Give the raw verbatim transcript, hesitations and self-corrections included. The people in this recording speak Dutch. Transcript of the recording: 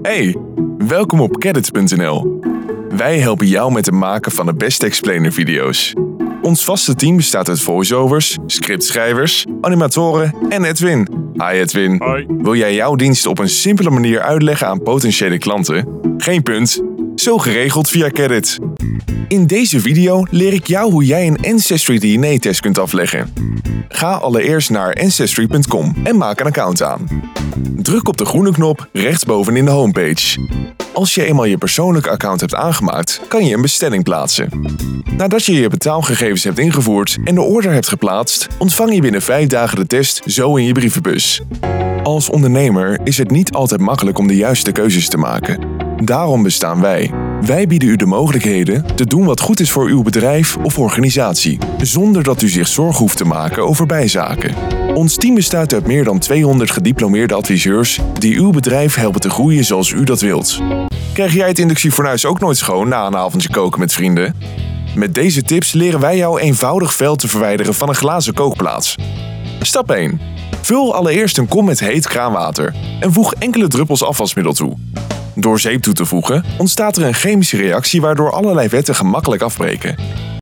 Hey, welkom op Cadet punt n l. Wij helpen jou met het maken van de beste explainer video's. Ons vaste team bestaat uit voiceovers, scriptschrijvers, animatoren en Edwin. Hi Edwin. Hoi. Wil jij jouw dienst op een simpele manier uitleggen aan potentiële klanten? Geen punt. Zo geregeld via Cadet. In deze video leer ik jou hoe jij een Ancestry D N A-test kunt afleggen. Ga allereerst naar ancestry punt com en maak een account aan. Druk op de groene knop rechtsboven in de homepage. Als je eenmaal je persoonlijke account hebt aangemaakt, kan je een bestelling plaatsen. Nadat je je betaalgegevens hebt ingevoerd en de order hebt geplaatst, ontvang je binnen vijf dagen de test zo in je brievenbus. Als ondernemer is het niet altijd makkelijk om de juiste keuzes te maken. Daarom bestaan wij. Wij bieden u de mogelijkheden te doen wat goed is voor uw bedrijf of organisatie, zonder dat u zich zorgen hoeft te maken over bijzaken. Ons team bestaat uit meer dan tweehonderd gediplomeerde adviseurs die uw bedrijf helpen te groeien zoals u dat wilt. Krijg jij het inductiefornuis ook nooit schoon na een avondje koken met vrienden? Met deze tips leren wij jou eenvoudig vuil te verwijderen van een glazen kookplaats. Stap één. Vul allereerst een kom met heet kraanwater en voeg enkele druppels afwasmiddel toe. Door zeep toe te voegen ontstaat er een chemische reactie waardoor allerlei wetten gemakkelijk afbreken.